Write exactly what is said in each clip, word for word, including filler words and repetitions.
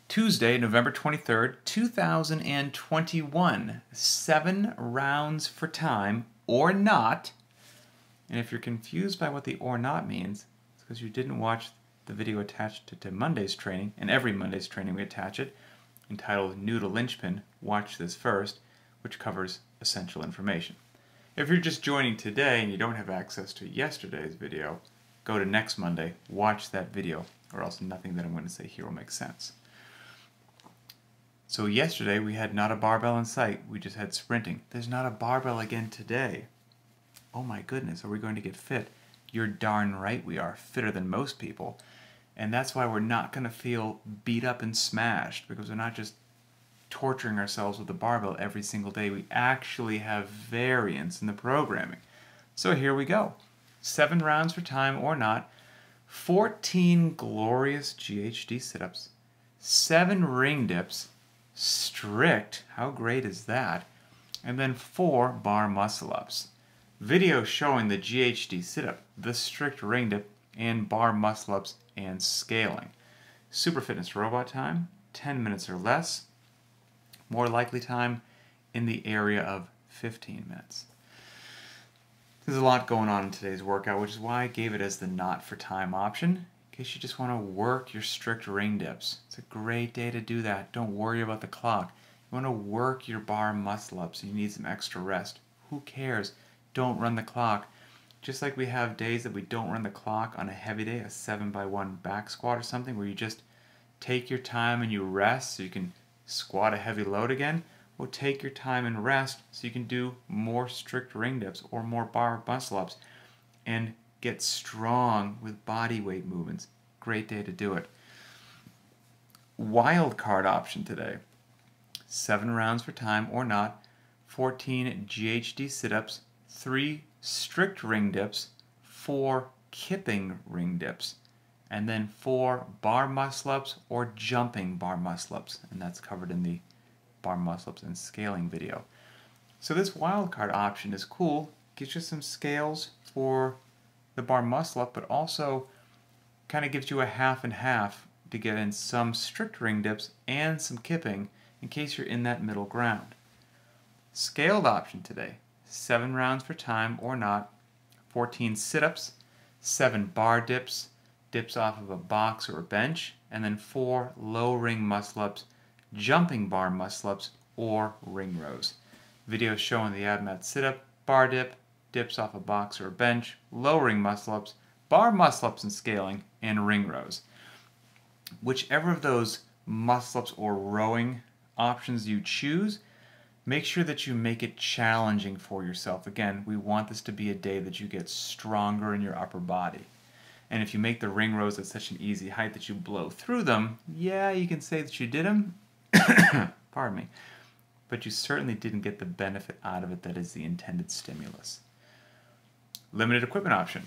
Tuesday, November twenty-third, two thousand twenty-one. Seven rounds for time or not. And if you're confused by what the or not means, it's because you didn't watch the video attached to, to Monday's training, and every Monday's training we attach it, entitled New to Linchpin, watch this first, which covers essential information. If you're just joining today and you don't have access to yesterday's video, go to next Monday, watch that video, or else nothing that I'm going to say here will make sense. So yesterday we had not a barbell in sight, we just had sprinting. There's not a barbell again today. Oh my goodness, are we going to get fit? You're darn right we are, fitter than most people. And that's why we're not going to feel beat up and smashed, because we're not just torturing ourselves with the barbell every single day. We actually have variance in the programming. So here we go. Seven rounds for time or not, fourteen glorious G H D sit-ups, seven ring dips, strict, how great is that, and then four bar muscle-ups. Video showing the G H D sit-up, the strict ring dip, and bar muscle-ups and scaling. Super Fitness Robot time, ten minutes or less. More likely time in the area of fifteen minutes. There's a lot going on in today's workout, which is why I gave it as the not for time option, in case you just want to work your strict ring dips. It's a great day to do that. Don't worry about the clock. You want to work your bar muscle-ups, you need some extra rest. Who cares? Don't run the clock. Just like we have days that we don't run the clock on a heavy day, a seven by one back squat or something, where you just take your time and you rest so you can squat a heavy load again. Well, take your time and rest so you can do more strict ring dips or more bar muscle-ups and get strong with body weight movements. Great day to do it. Wild card option today. Seven rounds for time or not, fourteen G H D sit-ups, three strict ring dips, four kipping ring dips, and then four bar muscle-ups or jumping bar muscle-ups, and that's covered in the bar muscle-ups and scaling video. So this wildcard option is cool, gives you some scales for the bar muscle-up, but also kind of gives you a half and half to get in some strict ring dips and some kipping in case you're in that middle ground. Scaled option today. Seven rounds for time or not, fourteen sit-ups, seven bar dips, dips off of a box or a bench, and then four low ring muscle-ups, jumping bar muscle-ups, or ring rows. Video showing the ab mat sit-up, bar dip, dips off a box or a bench, low ring muscle-ups, bar muscle-ups and scaling, and ring rows. Whichever of those muscle-ups or rowing options you choose, make sure that you make it challenging for yourself. Again, we want this to be a day that you get stronger in your upper body. And if you make the ring rows at such an easy height that you blow through them, yeah, you can say that you did them, pardon me, but you certainly didn't get the benefit out of it that is the intended stimulus. Limited equipment option.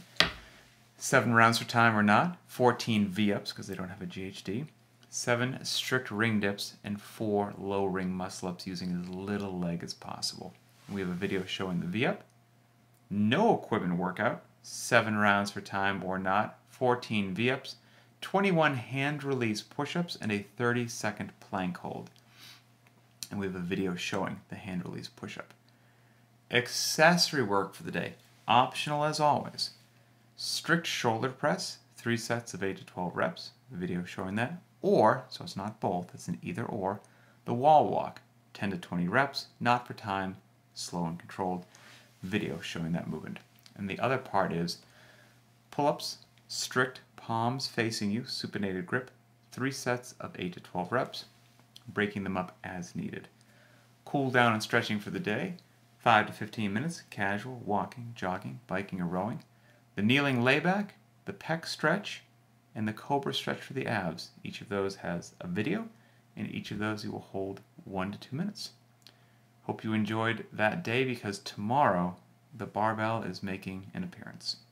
Seven rounds for time or not, fourteen V-ups because they don't have a G H D, seven strict ring dips, and four low ring muscle-ups using as little leg as possible. We have a video showing the V-up, no equipment workout, seven rounds for time or not, fourteen V-ups, twenty-one hand release push-ups, and a thirty second plank hold. And we have a video showing the hand release push-up. Accessory work for the day, optional as always. Strict shoulder press, three sets of eight to twelve reps, video showing that. Or, so it's not both, it's an either or, the wall walk, ten to twenty reps, not for time, slow and controlled, video showing that movement. And the other part is pull-ups, strict palms facing you, supinated grip, three sets of eight to twelve reps, breaking them up as needed. Cool down and stretching for the day, five to fifteen minutes, casual, walking, jogging, biking, or rowing. The kneeling layback, the pec stretch, and the cobra stretch for the abs. Each of those has a video, and each of those you will hold one to two minutes. Hope you enjoyed that day, because tomorrow the barbell is making an appearance.